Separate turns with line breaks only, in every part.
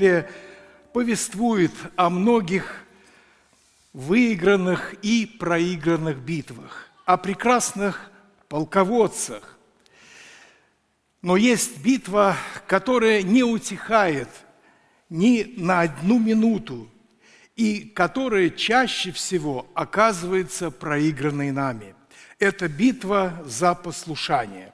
Евангелие повествует о многих выигранных и проигранных битвах, о прекрасных полководцах. Но есть битва, которая не утихает ни на одну минуту, и которая чаще всего оказывается проигранной нами. Это битва за послушание.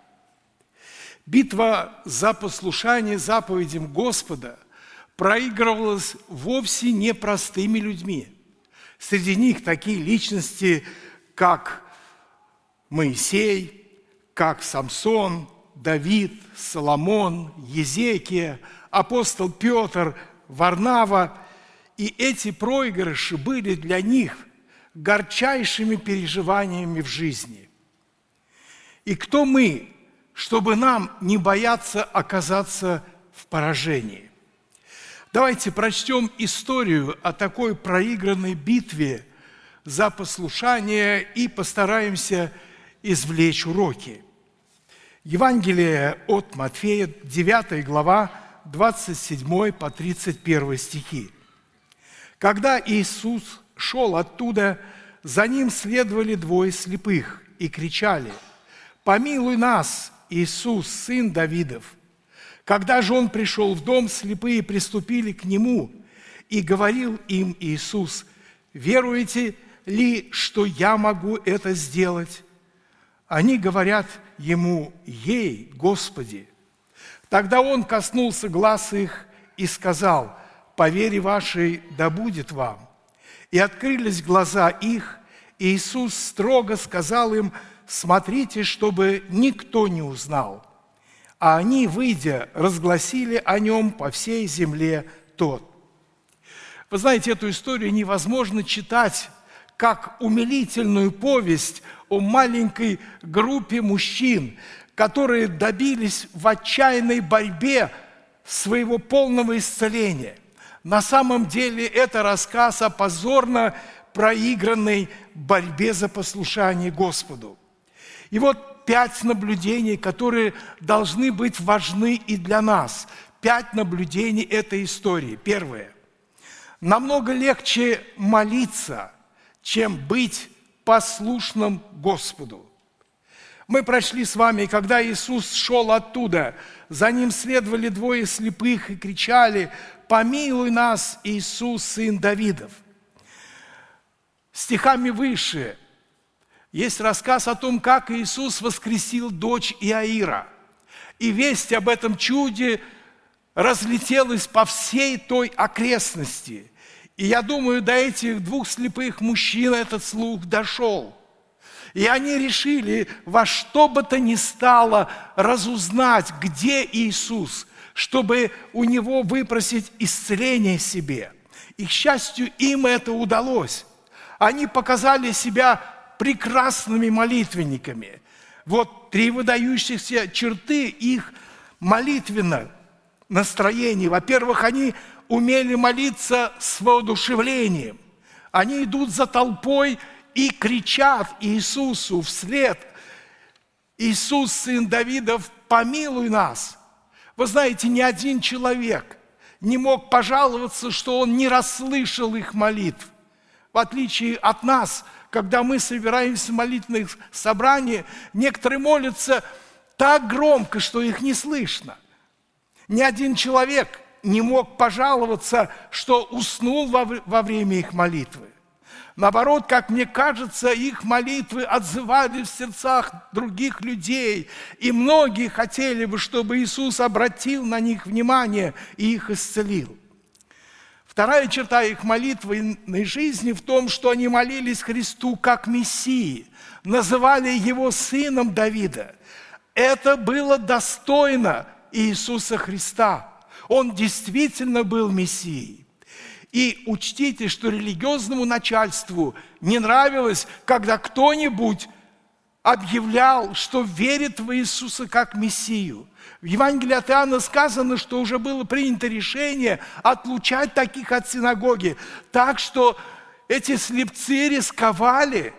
Битва за послушание заповедям Господа проигрывалась вовсе не простыми людьми. Среди них такие личности, как Моисей, как Самсон, Давид, Соломон, Езекия, апостол Петр, Варнава. И эти проигрыши были для них горчайшими переживаниями в жизни. И кто мы, чтобы нам не бояться оказаться в поражении? Давайте прочтем историю о такой проигранной битве за послушание и постараемся извлечь уроки. Евангелие от Матфея, 9 глава, 27 по 31 стихи. Когда Иисус шел оттуда, за Ним следовали двое слепых и кричали: «Помилуй нас, Иисус, сын Давидов!» Когда же Он пришел в дом, слепые приступили к Нему, и говорил им Иисус: «Веруете ли, что я могу это сделать?» Они говорят Ему: «Ей, Господи!» Тогда Он коснулся глаз их и сказал: «По вере вашей да будет вам». И открылись глаза их, и Иисус строго сказал им: «Смотрите, чтобы никто не узнал». А они, выйдя, разгласили о Нем по всей земле тот. Вы знаете, эту историю невозможно читать как умилительную повесть о маленькой группе мужчин, которые добились в отчаянной борьбе своего полного исцеления. На самом деле это рассказ о позорно проигранной борьбе за послушание Господу. И вот 5 наблюдений, которые должны быть важны и для нас. 5 наблюдений этой истории. Первое. Намного легче молиться, чем быть послушным Господу. Мы прочли с вами, когда Иисус шел оттуда, за Ним следовали двое слепых и кричали: «Помилуй нас, Иисус, сын Давидов!» Стихами выше есть рассказ о том, как Иисус воскресил дочь Иаира. И весть об этом чуде разлетелась по всей той окрестности. И я думаю, до этих 2 слепых мужчин этот слух дошел. И они решили во что бы то ни стало разузнать, где Иисус, чтобы у Него выпросить исцеление себе. И, к счастью, им это удалось. Они показали себя прекрасными молитвенниками. Вот 3 выдающихся черты их молитвенного настроения. Во-первых, они умели молиться с воодушевлением. Они идут за толпой и кричат Иисусу вслед: «Иисус, сын Давидов, помилуй нас!» Вы знаете, ни один человек не мог пожаловаться, что он не расслышал их молитв. В отличие от нас, когда мы собираемся в молитвенных собраниях, некоторые молятся так громко, что их не слышно. Ни один человек не мог пожаловаться, что уснул во время их молитвы. Наоборот, как мне кажется, их молитвы отзывались в сердцах других людей, и многие хотели бы, чтобы Иисус обратил на них внимание и их исцелил. Вторая черта их молитвенной жизни в том, что они молились Христу как Мессии, называли Его сыном Давида. Это было достойно Иисуса Христа. Он действительно был Мессией. И учтите, что религиозному начальству не нравилось, когда кто-нибудь объявлял, что верит в Иисуса как Мессию. В Евангелии от Иоанна сказано, что уже было принято решение отлучать таких от синагоги, так что эти слепцы рисковали,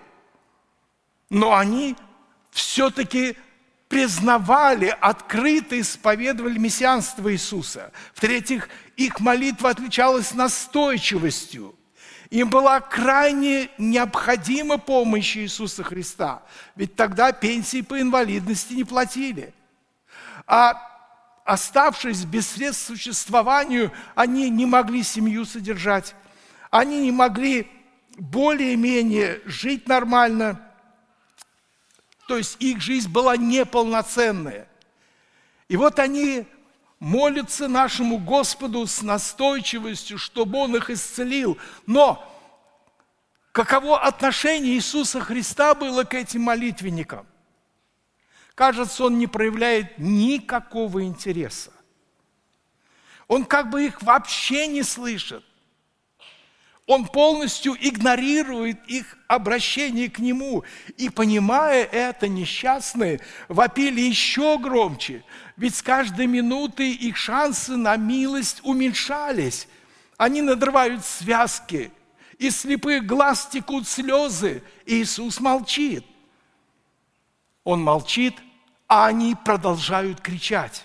но они все-таки признавали, открыто исповедовали мессианство Иисуса. В-третьих, их молитва отличалась настойчивостью. Им была крайне необходима помощь Иисуса Христа, ведь тогда пенсии по инвалидности не платили. А оставшись без средств к существованию, они не могли семью содержать, они не могли более-менее жить нормально, то есть их жизнь была неполноценная. И вот они молятся нашему Господу с настойчивостью, чтобы Он их исцелил. Но каково отношение Иисуса Христа было к этим молитвенникам? Кажется, Он не проявляет никакого интереса. Он как бы их вообще не слышит. Он полностью игнорирует их обращение к Нему. И, понимая это, несчастные вопили еще громче. Ведь с каждой минутой их шансы на милость уменьшались. Они надрывают связки, из слепых глаз текут слезы. Иисус молчит. Он молчит, а они продолжают кричать.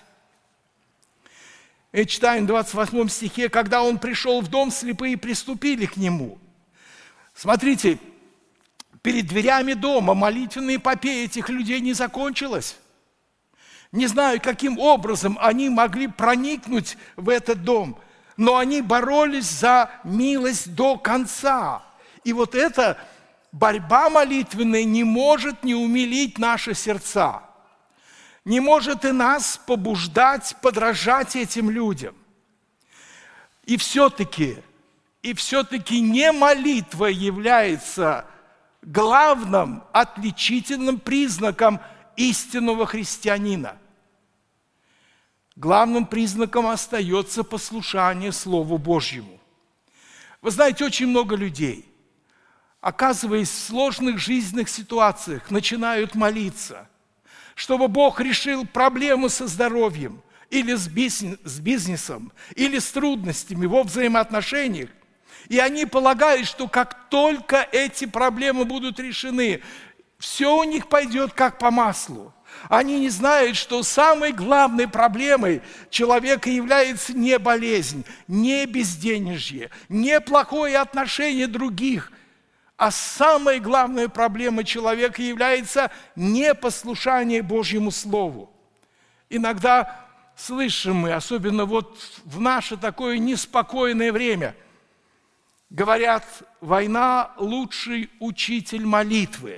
И читаем в 28 стихе, когда Он пришел в дом, слепые приступили к Нему. Смотрите, перед дверями дома молитвенная эпопея этих людей не закончилась. Не знаю, каким образом они могли проникнуть в этот дом, но они боролись за милость до конца. И вот эта борьба молитвенная не может не умилить наши сердца. Не может и нас побуждать, подражать этим людям. И все-таки не молитва является главным отличительным признаком истинного христианина. Главным признаком остается послушание Слову Божьему. Вы знаете, очень много людей, оказываясь в сложных жизненных ситуациях, начинают молиться, чтобы Бог решил проблему со здоровьем, или с бизнесом, или с трудностями во взаимоотношениях. И они полагают, что как только эти проблемы будут решены, все у них пойдет как по маслу. Они не знают, что самой главной проблемой человека является не болезнь, не безденежье, не плохое отношение других, а самая главная проблема человека является непослушание Божьему Слову. Иногда слышим мы, особенно вот в наше такое неспокойное время, говорят, война – лучший учитель молитвы.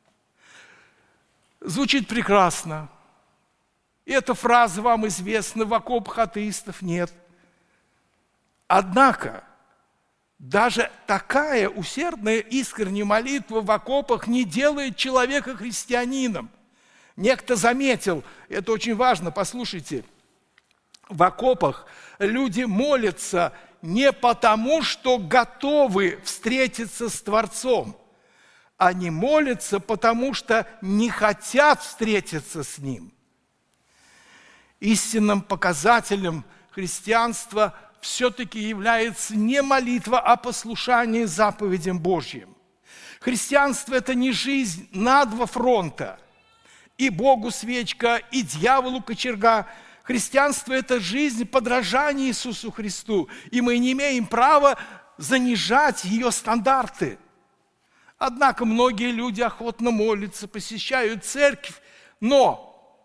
Звучит прекрасно. И эта фраза вам известна, в окопах атеистов нет. Однако, даже такая усердная, искренняя молитва в окопах не делает человека христианином. Некто заметил, это очень важно, послушайте, в окопах люди молятся не потому, что готовы встретиться с Творцом. Они молятся, потому что не хотят встретиться с Ним. Истинным показателем христианства все-таки является не молитва, а послушание заповедям Божьим. Христианство – это не жизнь на два фронта. И Богу свечка, и дьяволу кочерга. Христианство – это жизнь подражания Иисусу Христу. И мы не имеем права занижать ее стандарты. Однако многие люди охотно молятся, посещают церковь, но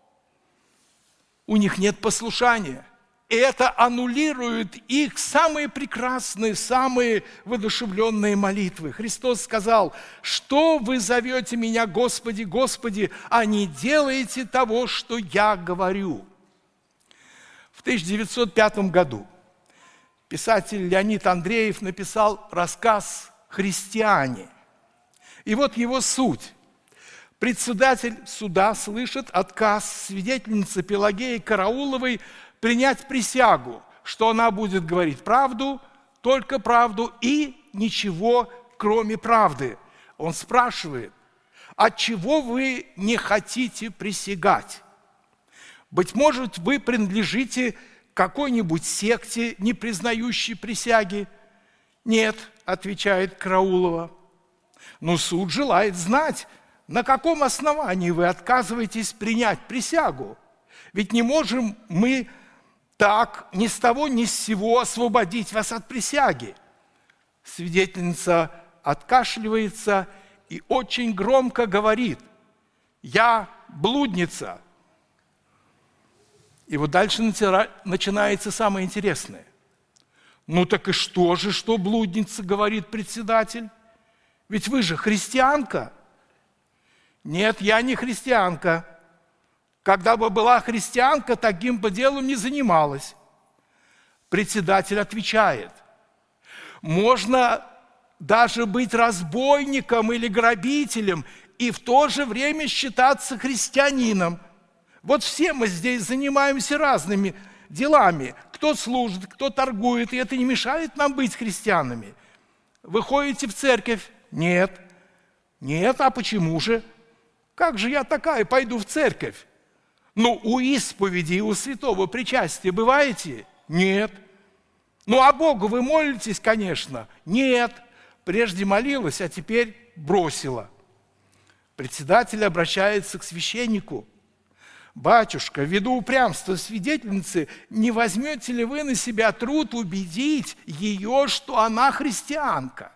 у них нет послушания. И это аннулирует их самые прекрасные, самые воодушевленные молитвы. Христос сказал: «Что вы зовете меня, Господи, Господи, а не делаете того, что я говорю». В 1905 году писатель Леонид Андреев написал рассказ «Христиане». И вот его суть. Председатель суда слышит отказ свидетельницы Пелагеи Карауловой принять присягу, что она будет говорить правду, только правду и ничего, кроме правды. Он спрашивает: отчего вы не хотите присягать? Быть может, вы принадлежите какой-нибудь секте, не признающей присяги? Нет, отвечает Караулова. Но суд желает знать, на каком основании вы отказываетесь принять присягу. Ведь не можем мы так ни с того ни с сего освободить вас от присяги». Свидетельница откашливается и очень громко говорит: «Я блудница». И вот дальше начинается самое интересное. «Ну так и что же, что блудница?» – говорит председатель. «Ведь вы же христианка». «Нет, я не христианка. Когда бы была христианка, таким бы делом не занималась». Председатель отвечает: «Можно даже быть разбойником или грабителем и в то же время считаться христианином. Вот все мы здесь занимаемся разными делами. Кто служит, кто торгует, и это не мешает нам быть христианами. Вы ходите в церковь?» «Нет». «Нет, а почему же? Как же я такая пойду в церковь?» «Ну, у исповеди и у святого причастия бываете?» «Нет». «Ну, а Богу вы молитесь, конечно?» «Нет». Прежде молилась, а теперь бросила. Председатель обращается к священнику: «Батюшка, ввиду упрямства свидетельницы, не возьмете ли вы на себя труд убедить ее, что она христианка?»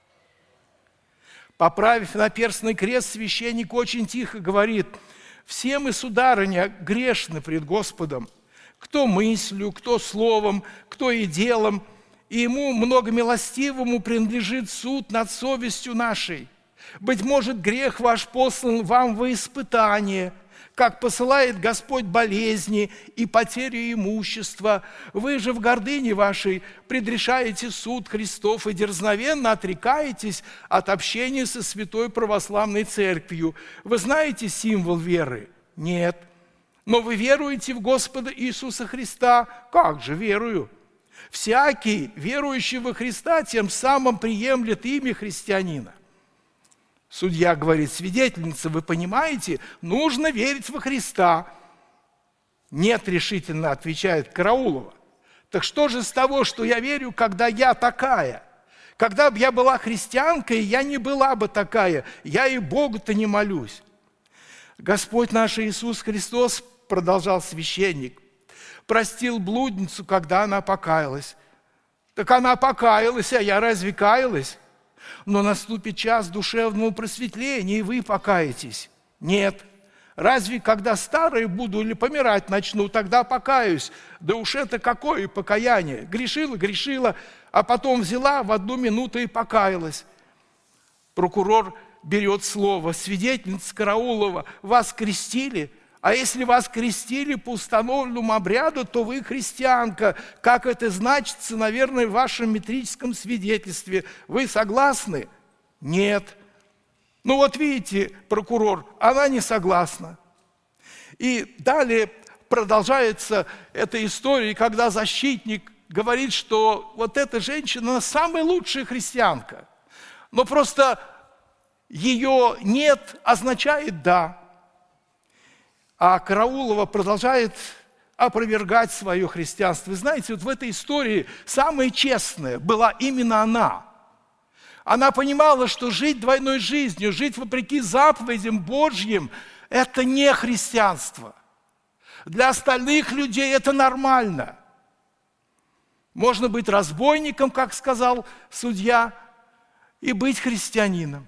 Поправив наперстный крест, священник очень тихо говорит: «Все мы, сударыня, грешны пред Господом, кто мыслью, кто словом, кто и делом, и Ему многомилостивому принадлежит суд над совестью нашей. Быть может, грех ваш послан вам во испытание, как посылает Господь болезни и потерю имущества. Вы же в гордыне вашей предрешаете суд Христов и дерзновенно отрекаетесь от общения со Святой Православной Церковью. Вы знаете символ веры? Нет. Но вы веруете в Господа Иисуса Христа? Как же верую? Всякий, верующий во Христа, тем самым приемлет имя христианина». Судья говорит: «Свидетельница, вы понимаете, нужно верить во Христа». «Нет», решительно отвечает Караулова. «Так что же с того, что я верю, когда я такая? Когда бы я была христианкой, я не была бы такая, я и Богу-то не молюсь». «Господь наш Иисус Христос, – продолжал священник, – простил блудницу, когда она покаялась». «Так она покаялась, а я разве каялась?» «Но наступит час душевного просветления, и вы покаетесь». «Нет». «Разве когда старой буду или помирать начну, тогда покаюсь? Да уж это какое покаяние! Грешила, а потом взяла в одну минуту и покаялась». Прокурор берет слово: «Свидетельница Караулова, вас крестили? А если вас крестили по установленному обряду, то вы христианка, как это значится, наверное, в вашем метрическом свидетельстве. Вы согласны?» «Нет». «Ну вот видите, прокурор, она не согласна». И далее продолжается эта история, когда защитник говорит, что вот эта женщина самая лучшая христианка. Но просто ее «нет» означает «да». А Караулова продолжает опровергать свое христианство. Вы знаете, вот в этой истории самое честное была именно она. Она понимала, что жить двойной жизнью, жить вопреки заповедям Божьим – это не христианство. Для остальных людей это нормально. Можно быть разбойником, как сказал судья, и быть христианином.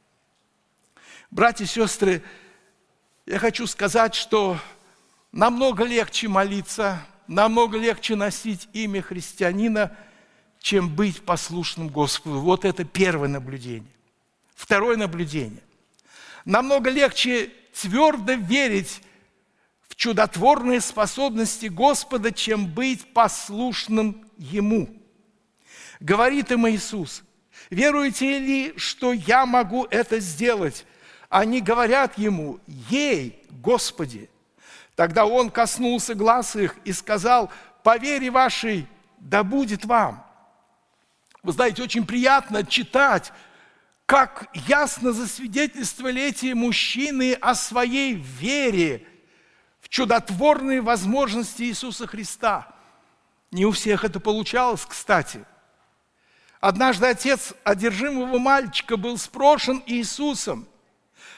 Братья и сестры, я хочу сказать, что намного легче молиться, намного легче носить имя христианина, чем быть послушным Господу. Вот это первое наблюдение. Второе наблюдение. Намного легче твердо верить в чудотворные способности Господа, чем быть послушным Ему. Говорит им Иисус: «Веруете ли, что я могу это сделать?» Они говорят Ему: «Ей, Господи!» Тогда Он коснулся глаз их и сказал: «По вере вашей да будет вам». Вы знаете, очень приятно читать, как ясно засвидетельствовали эти мужчины о своей вере в чудотворные возможности Иисуса Христа. Не у всех это получалось, кстати. Однажды отец одержимого мальчика был спрошен Иисусом: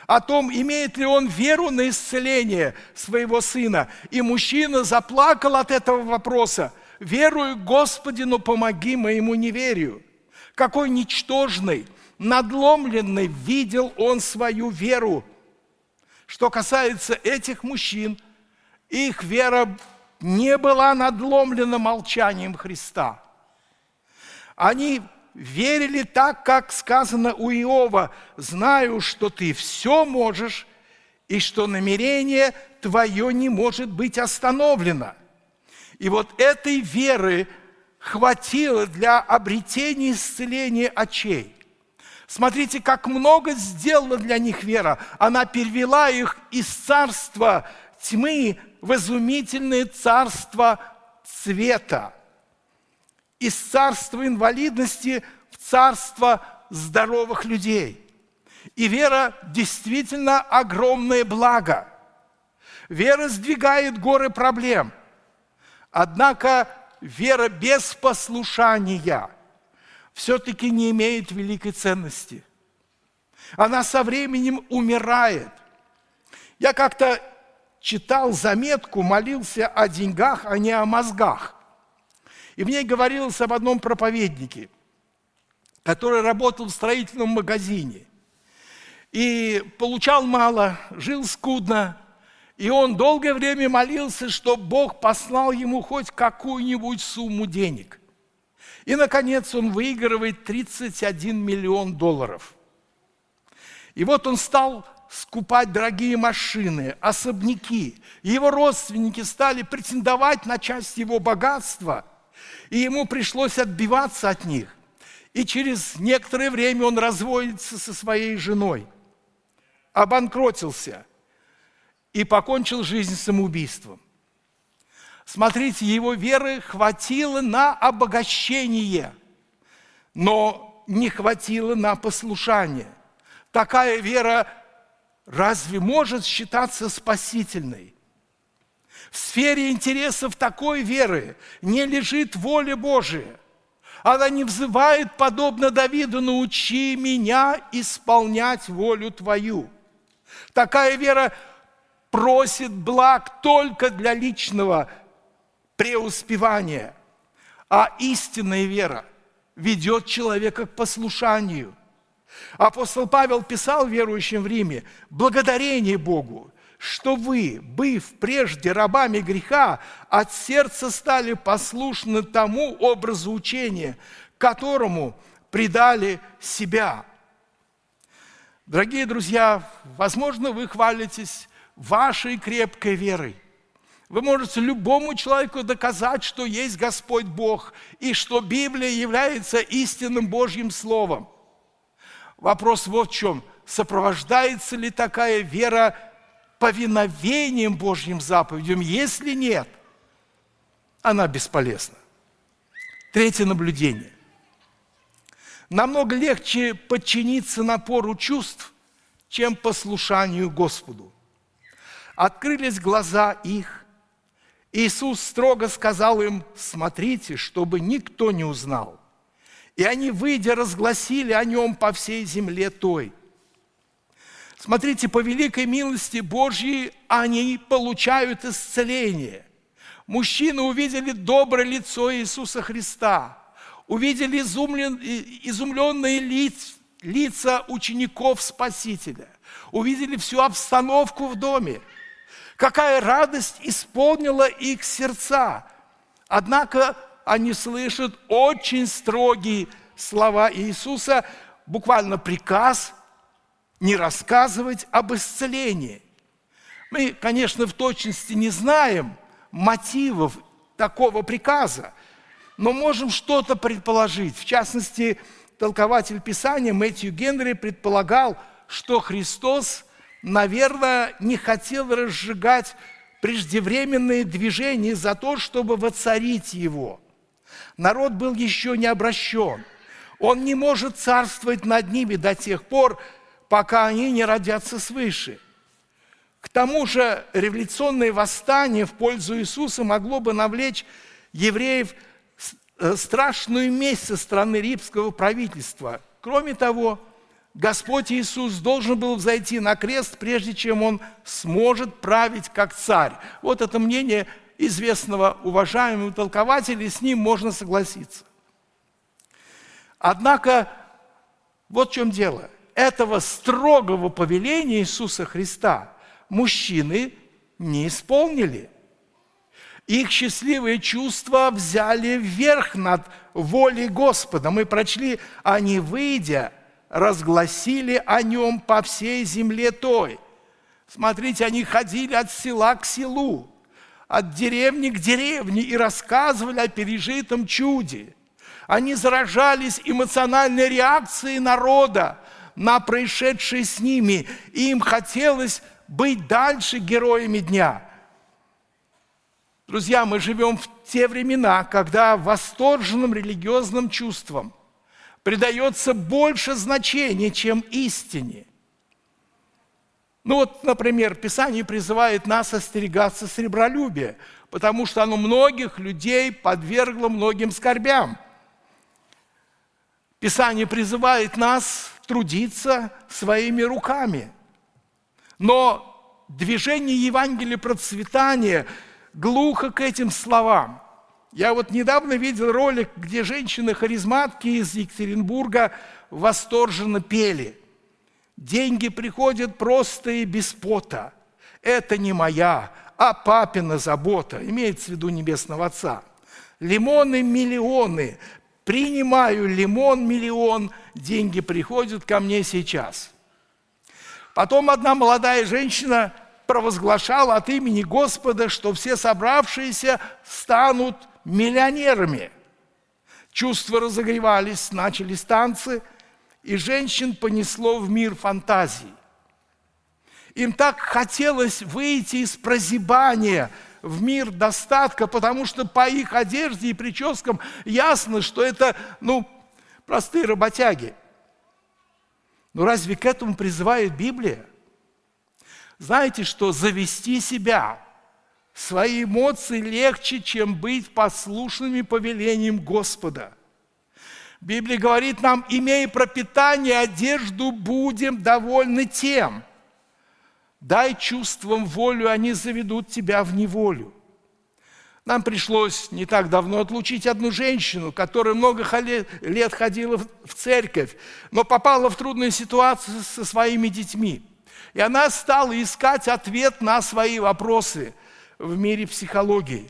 о том, имеет ли он веру на исцеление своего сына. И мужчина заплакал от этого вопроса. «Верую, Господи, но помоги моему неверию». Какой ничтожный, надломленный видел он свою веру. Что касается этих мужчин, их вера не была надломлена молчанием Христа. Они верили так, как сказано у Иова: «Знаю, что ты все можешь, и что намерение твое не может быть остановлено». И вот этой веры хватило для обретения исцеления очей. Смотрите, как много сделала для них вера. Она перевела их из царства тьмы в изумительное царство света, из царства инвалидности в царство здоровых людей. И вера действительно огромное благо. Вера сдвигает горы проблем. Однако вера без послушания все-таки не имеет великой ценности. Она со временем умирает. Я как-то читал заметку, молился о деньгах, а не о мозгах. И в ней говорилось об одном проповеднике, который работал в строительном магазине. И получал мало, жил скудно. И он долгое время молился, чтобы Бог послал ему хоть какую-нибудь сумму денег. И, наконец, он выигрывает $31 миллион. И вот он стал скупать дорогие машины, особняки. И его родственники стали претендовать на часть его богатства, и ему пришлось отбиваться от них. И через некоторое время он разводится со своей женой, обанкротился и покончил жизнь самоубийством. Смотрите, его веры хватило на обогащение, но не хватило на послушание. Такая вера разве может считаться спасительной? В сфере интересов такой веры не лежит воля Божия. Она не взывает, подобно Давиду: «Научи меня исполнять волю Твою». Такая вера просит благ только для личного преуспевания, а истинная вера ведет человека к послушанию. Апостол Павел писал верующим в Риме: «Благодарение Богу, что вы, быв прежде рабами греха, от сердца стали послушны тому образу учения, которому предали себя». Дорогие друзья, возможно, вы хвалитесь вашей крепкой верой. Вы можете любому человеку доказать, что есть Господь Бог и что Библия является истинным Божьим Словом. Вопрос вот в чем: сопровождается ли такая вера повиновением Божьим заповедям? Если нет, она бесполезна. Третье наблюдение. Намного легче подчиниться напору чувств, чем послушанию Господу. Открылись глаза их. Иисус строго сказал им: «Смотрите, чтобы никто не узнал». И они, выйдя, разгласили о нем по всей земле той. Смотрите, по великой милости Божьей они получают исцеление. Мужчины увидели доброе лицо Иисуса Христа, увидели изумленные лица учеников Спасителя, увидели всю обстановку в доме. Какая радость исполнила их сердца! Однако они слышат очень строгие слова Иисуса, буквально приказ не рассказывать об исцелении. Мы, конечно, в точности не знаем мотивов такого приказа, но можем что-то предположить. В частности, толкователь Писания Мэтью Генри предполагал, что Христос, наверное, не хотел разжигать преждевременные движения за то, чтобы воцарить его. Народ был еще не обращен. Он не может царствовать над ними до тех пор, пока они не родятся свыше. К тому же революционное восстание в пользу Иисуса могло бы навлечь евреев страшную месть со стороны римского правительства. Кроме того, Господь Иисус должен был взойти на крест, прежде чем Он сможет править как царь. Вот это мнение известного уважаемого толкователя, и с ним можно согласиться. Однако, вот в чем дело. Этого строгого повеления Иисуса Христа мужчины не исполнили. Их счастливые чувства взяли верх над волей Господа. Мы прочли: «Они, выйдя, разгласили о Нем по всей земле той». Смотрите, они ходили от села к селу, от деревни к деревне и рассказывали о пережитом чуде. Они заражались эмоциональной реакцией народа на происшедшее с ними, и им хотелось быть дальше героями дня. Друзья, мы живем в те времена, когда восторженным религиозным чувствам придается больше значения, чем истине. Ну вот, например, Писание призывает нас остерегаться сребролюбия, потому что оно многих людей подвергло многим скорбям. Писание призывает нас трудиться своими руками. Но движение Евангелия процветания глухо к этим словам. Я вот недавно видел ролик, где женщины-харизматки из Екатеринбурга восторженно пели: «Деньги приходят просто и без пота. Это не моя, а папина забота», имеется в виду Небесного Отца. «Лимоны миллионы, принимаю лимон миллион, деньги приходят ко мне сейчас». Потом одна молодая женщина провозглашала от имени Господа, что все собравшиеся станут миллионерами. Чувства разогревались, начались танцы, и женщин понесло в мир фантазий. Им так хотелось выйти из прозябания в мир достатка, потому что по их одежде и прическам ясно, что это, простые работяги. Но разве к этому призывает Библия? Знаете, что завести себя, свои эмоции легче, чем быть послушными повелениям Господа. Библия говорит нам: имея пропитание, одежду, будем довольны тем. Дай чувствам волю, они заведут тебя в неволю. Нам пришлось не так давно отлучить одну женщину, которая много лет ходила в церковь, но попала в трудную ситуацию со своими детьми. И она стала искать ответ на свои вопросы в мире психологии.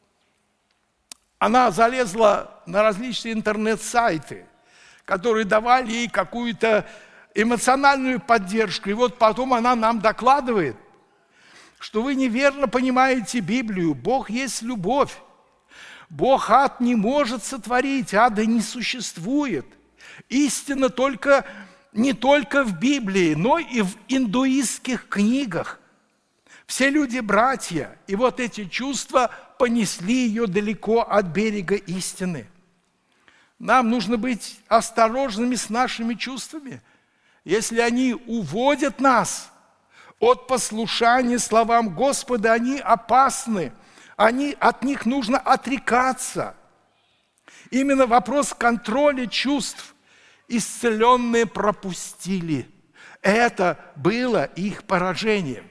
Она залезла на различные интернет-сайты, которые давали ей какую-то эмоциональную поддержку. И вот потом она нам докладывает, что вы неверно понимаете Библию. Бог есть любовь. Бог ад не может сотворить, ада не существует. Истина не только в Библии, но и в индуистских книгах. Все люди братья, и вот эти чувства понесли ее далеко от берега истины. Нам нужно быть осторожными с нашими чувствами. Если они уводят нас от послушания словам Господа, они опасны, от них нужно отрекаться. Именно вопрос контроля чувств исцеленные пропустили. Это было их поражением.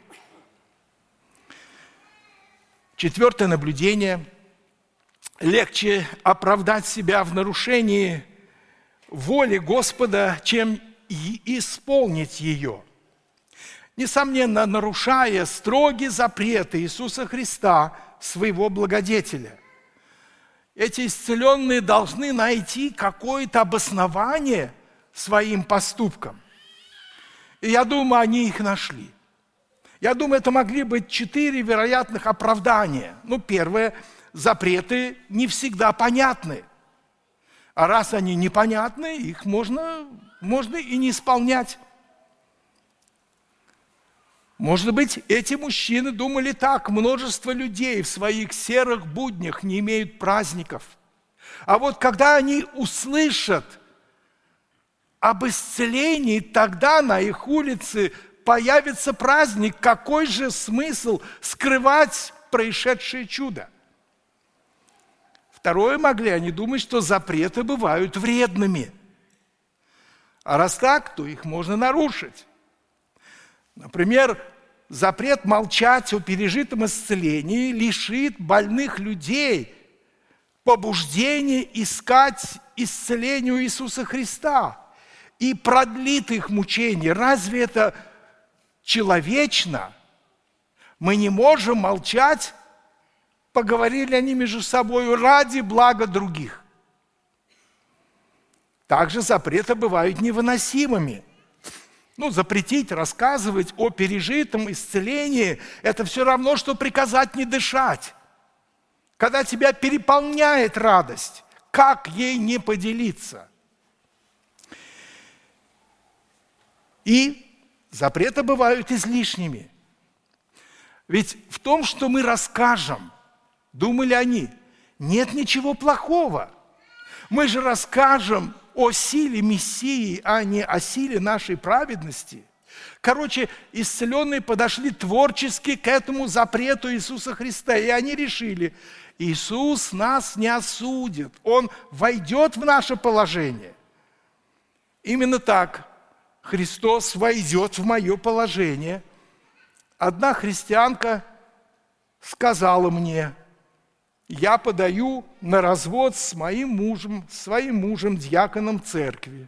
Четвертое наблюдение. Легче оправдать себя в нарушении воли Господа, чем исполнить ее. Несомненно, нарушая строгие запреты Иисуса Христа, своего благодетеля, эти исцеленные должны найти какое-то обоснование своим поступкам. И я думаю, они их нашли. Я думаю, это могли быть 4 вероятных оправдания. Первое, запреты не всегда понятны. А раз они непонятны, их можно и не исполнять. Может быть, эти мужчины думали так: множество людей в своих серых буднях не имеют праздников. А вот когда они услышат об исцелении, тогда на их улице появится праздник. Какой же смысл скрывать происшедшее чудо? Второе, могли они думать, что запреты бывают вредными. А раз так, то их можно нарушить. Например, запрет молчать о пережитом исцелении лишит больных людей побуждения искать исцеление у Иисуса Христа и продлит их мучения. Разве это человечно? Мы не можем молчать, поговорили они между собой ради блага других. Также запреты бывают невыносимыми. Запретить рассказывать о пережитом исцелении – это все равно, что приказать не дышать. Когда тебя переполняет радость, как ей не поделиться? И запреты бывают излишними. Ведь в том, что мы расскажем, думали они, нет ничего плохого. Мы же расскажем о силе Мессии, а не о силе нашей праведности. Короче, исцеленные подошли творчески к этому запрету Иисуса Христа, и они решили, Иисус нас не осудит, Он войдет в наше положение. Именно так Христос войдет в мое положение. Одна христианка сказала мне, я подаю на развод с своим мужем, диаконом церкви.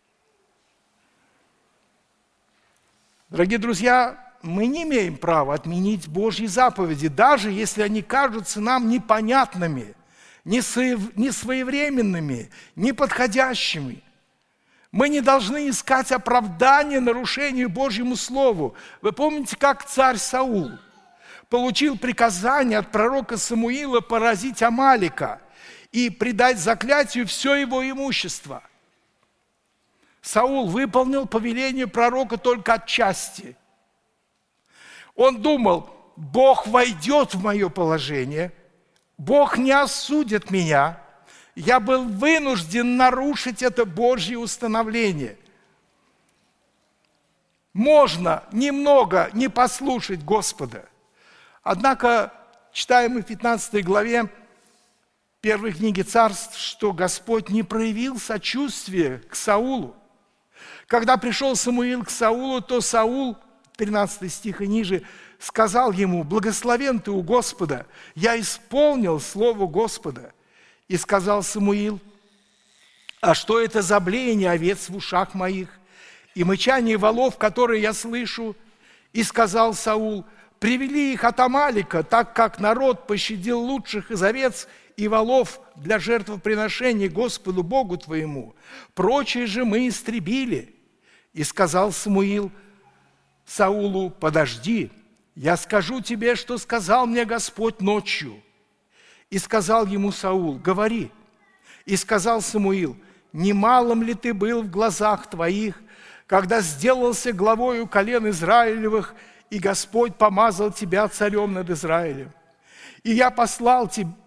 Дорогие друзья, мы не имеем права отменить Божьи заповеди, даже если они кажутся нам непонятными, несвоевременными, неподходящими. Мы не должны искать оправдания нарушению Божьему Слову. Вы помните, как царь Саул получил приказание от пророка Самуила поразить Амалика и предать заклятию все его имущество. Саул выполнил повеление пророка только отчасти. Он думал, Бог войдет в мое положение, Бог не осудит меня, я был вынужден нарушить это Божье установление. Можно немного не послушать Господа. Однако, читаем мы в 15 главе первой книги Царств, что Господь не проявил сочувствия к Саулу. Когда пришел Самуил к Саулу, то Саул, 13 стих и ниже, сказал ему, «Благословен ты у Господа, я исполнил слово Господа». И сказал Самуил, «А что это за блеяние овец в ушах моих и мычание волов, которые я слышу?» И сказал Саул, «Привели их от Амалика, так как народ пощадил лучших из овец и волов для жертвоприношения Господу Богу твоему. Прочие же мы истребили». И сказал Самуил Саулу, «Подожди, я скажу тебе, что сказал мне Господь ночью». И сказал ему Саул, «Говори». И сказал Самуил, «Немалым ли ты был в глазах твоих, когда сделался главою колен Израилевых, и Господь помазал тебя царем над Израилем? И послал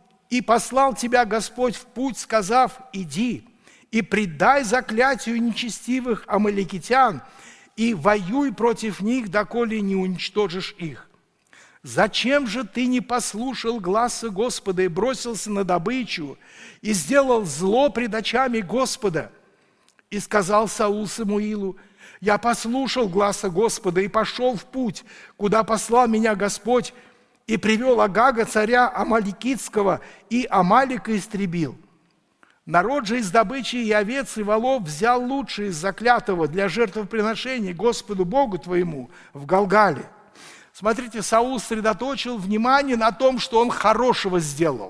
тебя Господь в путь, сказав, иди, и предай заклятию нечестивых амаликитян, и воюй против них, доколе не уничтожишь их. Зачем же ты не послушал гласа Господа и бросился на добычу, и сделал зло пред очами Господа?» И сказал Саул Самуилу, «Я послушал гласа Господа и пошел в путь, куда послал меня Господь, и привел Агага, царя Амаликитского, и Амалика истребил. Народ же из добычи и овец, и волов взял лучшее из заклятого для жертвоприношения Господу Богу твоему в Галгале». Смотрите, Саул сосредоточил внимание на том, что он хорошего сделал,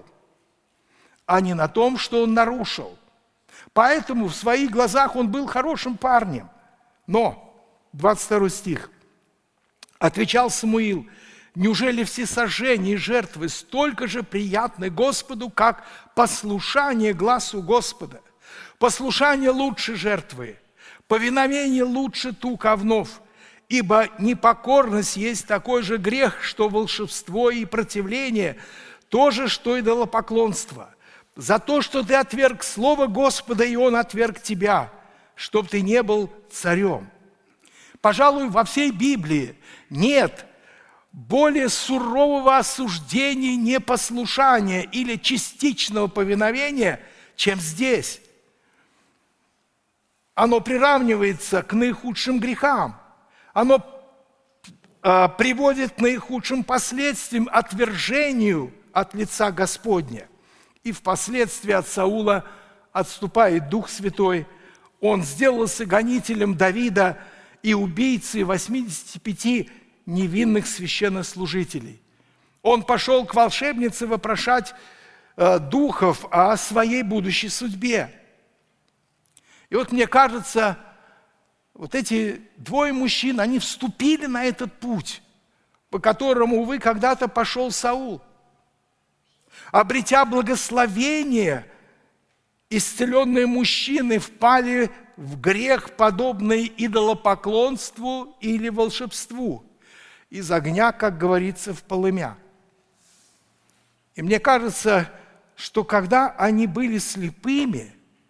а не на том, что он нарушил. Поэтому в своих глазах он был хорошим парнем. Но, 22 стих, отвечал Самуил, «Неужели всесожжения и жертвы столько же приятны Господу, как послушание гласу Господа? Послушание лучше жертвы, повиновение лучше тук овнов, ибо непокорность есть такой же грех, что волшебство и противление, то же, что идолопоклонство. За то, что ты отверг слово Господа, и Он отверг тебя, чтоб ты не был царем». Пожалуй, во всей Библии нет более сурового осуждения непослушания или частичного повиновения, чем здесь. оно приравнивается к наихудшим грехам. Оно приводит к наихудшим последствиям, отвержению от лица Господня. И впоследствии от Саула отступает Дух Святой. Он сделался гонителем Давида и убийцей 85 невинных священнослужителей. Он пошел к волшебнице вопрошать духов о своей будущей судьбе. И вот мне кажется, вот эти двое мужчин, они вступили на этот путь, по которому, увы, когда-то пошел Саул. Обретя благословение, исцеленные мужчины впали в грех, подобный идолопоклонству или волшебству, из огня, как говорится, в полымя. И мне кажется, что когда они были слепыми,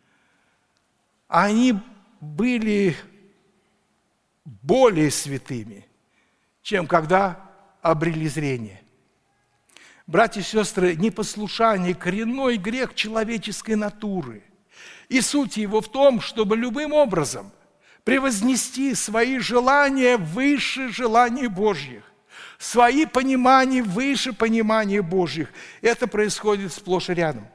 они были более святыми, чем когда обрели зрение. Братья и сестры, непослушание – коренной грех человеческой натуры. И суть его в том, чтобы любым образом превознести свои желания выше желаний Божьих, свои понимания выше понимания Божьих. Это происходит сплошь и рядом.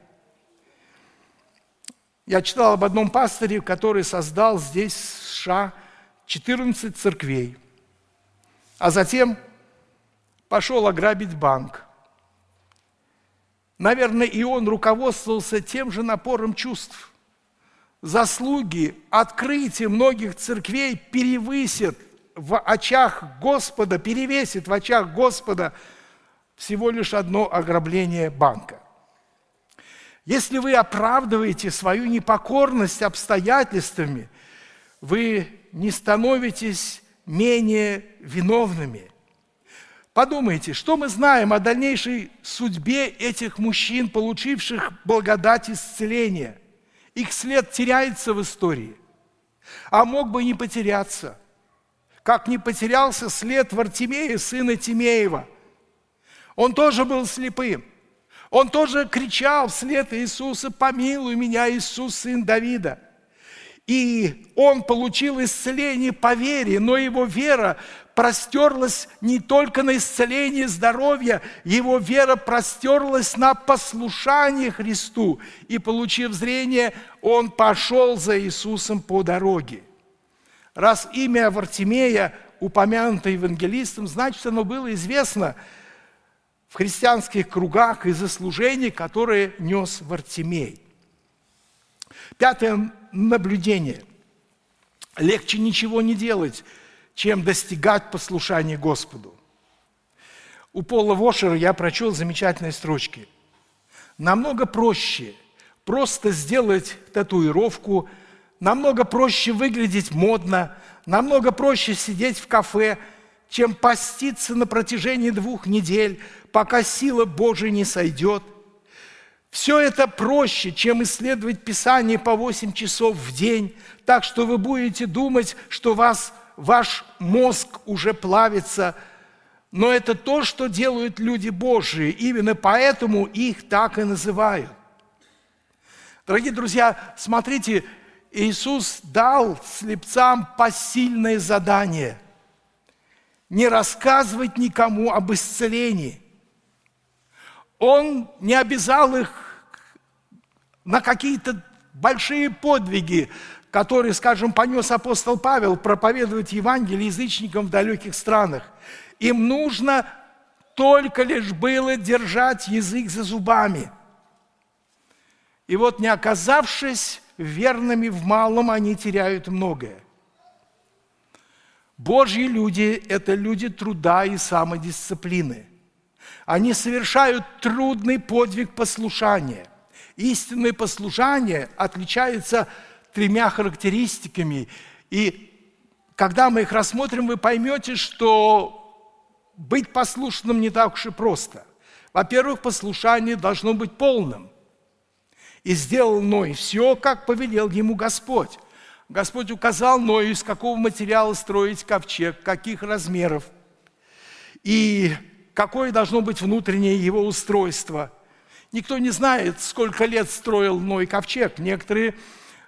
Я читал об одном пасторе, который создал здесь, в США, 14 церквей, а затем пошел ограбить банк. Наверное, и он руководствовался тем же напором чувств. Заслуги открытия многих церквей перевесит в очах Господа всего лишь одно ограбление банка. Если вы оправдываете свою непокорность обстоятельствами, вы не становитесь менее виновными. Подумайте, что мы знаем о дальнейшей судьбе этих мужчин, получивших благодать исцеления? Их след теряется в истории, а мог бы и не потеряться, как не потерялся след Вартимея, сына Тимеева. Он тоже был слепым. Он тоже кричал вслед Иисуса: «Помилуй меня, Иисус, сын Давида». И он получил исцеление по вере, но его вера простерлась не только на исцеление здоровья, его вера простерлась на послушание Христу. И, получив зрение, он пошел за Иисусом по дороге. Раз имя Вартимея упомянуто евангелистом, значит, оно было известно в христианских кругах из-за служения, которое нес Вартимей. Пятое наблюдение. Легче ничего не делать, чем достигать послушания Господу. У Пола Вошера я прочел замечательные строчки. Намного проще просто сделать татуировку, намного проще выглядеть модно, намного проще сидеть в кафе, чем поститься на протяжении 2 недель, пока сила Божия не сойдет. Все это проще, чем исследовать Писание по 8 часов в день, так что вы будете думать, что ваш мозг уже плавится. Но это то, что делают люди Божии. Именно поэтому их так и называют. Дорогие друзья, смотрите, Иисус дал слепцам посильное задание – не рассказывать никому об исцелении. Он не обязал их на какие-то большие подвиги, которые, скажем, понес апостол Павел, проповедовать Евангелие язычникам в далеких странах. Им нужно только лишь было держать язык за зубами. И вот, не оказавшись верными в малом, они теряют многое. Божьи люди – это люди труда и самодисциплины. Они совершают трудный подвиг послушания. Истинное послушание отличается 3 характеристиками. И когда мы их рассмотрим, вы поймете, что быть послушным не так уж и просто. Во-первых, послушание должно быть полным. «И сделал Ной все, как повелел ему Господь». Господь указал Ною, из какого материала строить ковчег, каких размеров. И какое должно быть внутреннее его устройство. Никто не знает, сколько лет строил Ной ковчег. Некоторые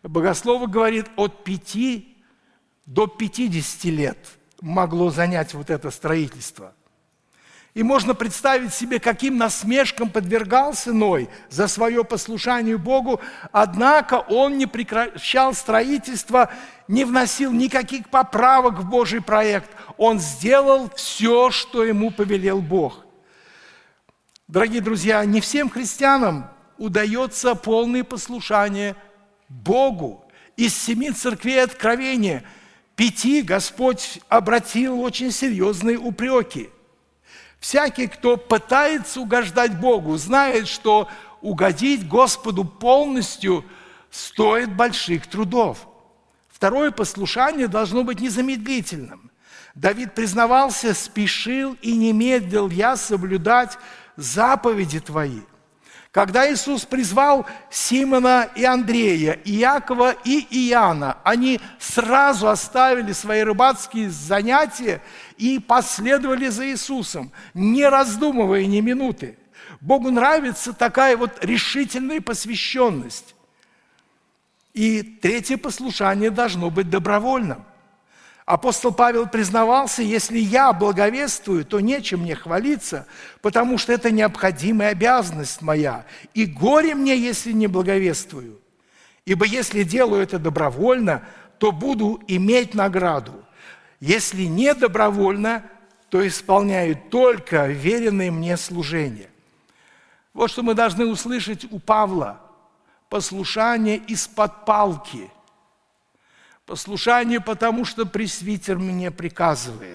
Богословы говорят, от 5 до 50 лет могло занять вот это строительство. И можно представить себе, каким насмешкам подвергался Ной за свое послушание Богу, однако он не прекращал строительство, не вносил никаких поправок в Божий проект. Он сделал все, что ему повелел Бог. Дорогие друзья, не всем христианам удается полное послушание Богу. Из 7 церквей Откровения 5 Господь обратил очень серьезные упреки. Всякий, кто пытается угождать Богу, знает, что угодить Господу полностью стоит больших трудов. Второе послушание должно быть незамедлительным. Давид признавался: «Спешил и не медлил я соблюдать заповеди Твои». Когда Иисус призвал Симона и Андрея, Иакова и Иоанна, они сразу оставили свои рыбацкие занятия и последовали за Иисусом, не раздумывая ни минуты. Богу нравится такая вот решительная посвященность. И третье послушание должно быть добровольным. Апостол Павел признавался: «Если я благовествую, то нечем мне хвалиться, потому что это необходимая обязанность моя, и горе мне, если не благовествую. Ибо если делаю это добровольно, то буду иметь награду. Если не добровольно, то исполняю только веренное мне служение». Вот что мы должны услышать у Павла: послушание из-под палки. Послушание, потому что пресвитер мне приказывает,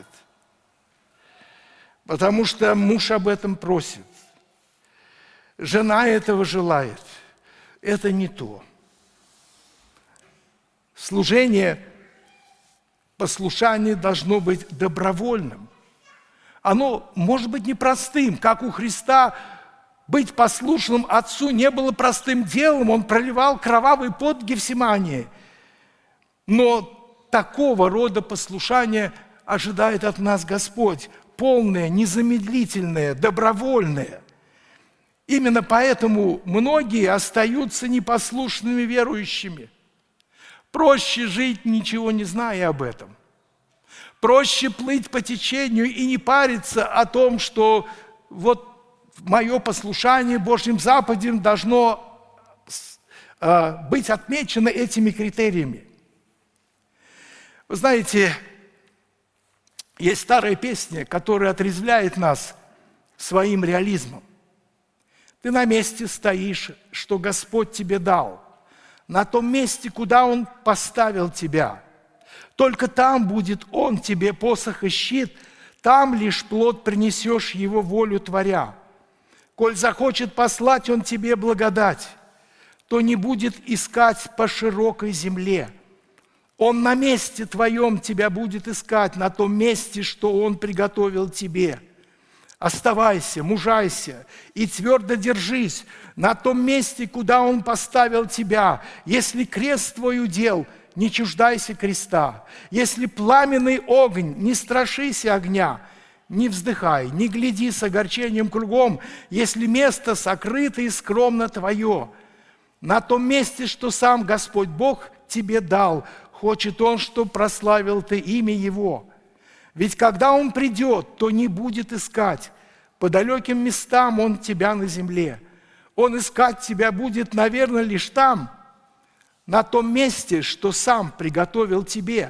потому что муж об этом просит, жена этого желает. Это не то. Служение, послушание должно быть добровольным. Оно может быть непростым, как у Христа. Быть послушным Отцу не было простым делом, Он проливал кровавый пот в Гефсимании. Но такого рода послушание ожидает от нас Господь, полное, незамедлительное, добровольное. Именно поэтому многие остаются непослушными верующими. Проще жить, ничего не зная об этом. Проще плыть по течению и не париться о том, что вот мое послушание Божьим заповедям должно быть отмечено этими критериями. Вы знаете, есть старая песня, которая отрезвляет нас своим реализмом. Ты на месте стоишь, что Господь тебе дал, на том месте, куда Он поставил тебя. Только там будет Он тебе посох и щит, там лишь плод принесешь Его волю творя. Коль захочет послать Он тебе благодать, то не будет искать по широкой земле. Он на месте твоем тебя будет искать, на том месте, что Он приготовил тебе. Оставайся, мужайся и твердо держись на том месте, куда Он поставил тебя. Если крест твой удел, не чуждайся креста. Если пламенный огонь, не страшися огня. Не вздыхай, не гляди с огорчением кругом, если место сокрыто и скромно твое. На том месте, что сам Господь Бог тебе дал, хочет Он, чтоб прославил ты имя Его. Ведь когда Он придет, то не будет искать. По далеким местам Он тебя на земле. Он искать тебя будет, наверное, лишь там, на том месте, что сам приготовил тебе.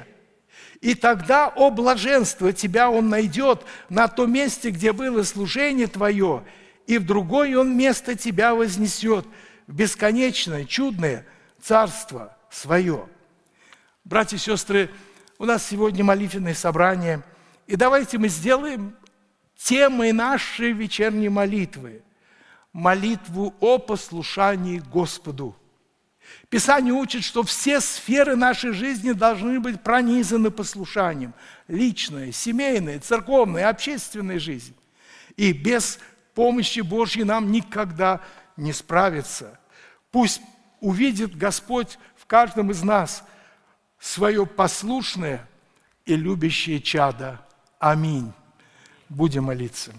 И тогда, о блаженство, тебя Он найдет на том месте, где было служение твое, и в другое Он место тебя вознесет в бесконечное, чудное царство свое. Братья и сестры, у нас сегодня молитвенное собрание, и давайте мы сделаем темой нашей вечерней молитвы молитву о послушании Господу. Писание учит, что все сферы нашей жизни должны быть пронизаны послушанием. Личная, семейная, церковная, общественная жизнь. И без помощи Божьей нам никогда не справиться. Пусть увидит Господь в каждом из нас свое послушное и любящее чадо. Аминь. Будем молиться.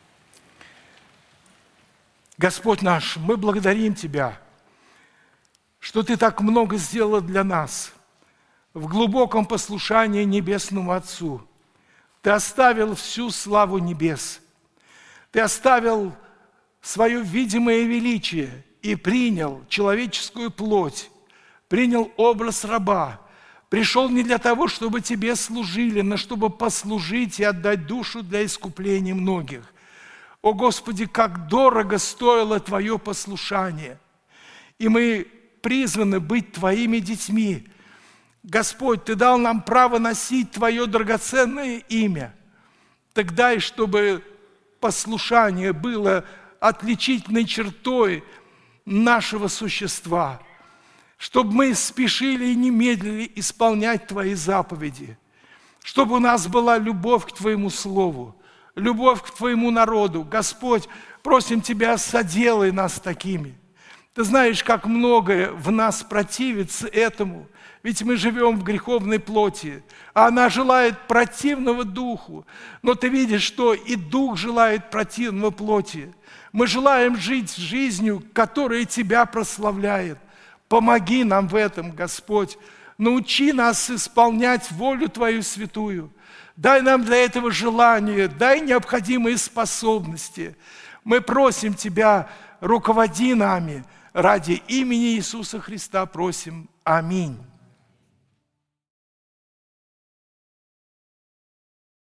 Господь наш, мы благодарим Тебя что Ты так много сделала для нас в глубоком послушании Небесному Отцу. Ты оставил всю славу небес. Ты оставил свое видимое величие и принял человеческую плоть, принял образ раба, пришел не для того, чтобы Тебе служили, но чтобы послужить и отдать душу для искупления многих. О Господи, как дорого стоило Твое послушание! И мы призваны быть Твоими детьми. Господь, Ты дал нам право носить Твое драгоценное имя. Так дай, чтобы послушание было отличительной чертой нашего существа, чтобы мы спешили и не медлили исполнять Твои заповеди, чтобы у нас была любовь к Твоему Слову, любовь к Твоему народу. Господь, просим Тебя, соделай нас такими. Ты знаешь, как многое в нас противится этому, ведь мы живем в греховной плоти, а она желает противного духу. Но Ты видишь, что и дух желает противного плоти. Мы желаем жить жизнью, которая Тебя прославляет. Помоги нам в этом, Господь. Научи нас исполнять волю Твою святую. Дай нам для этого желание, дай необходимые способности. Мы просим Тебя, руководи нами. Ради имени Иисуса Христа просим. Аминь.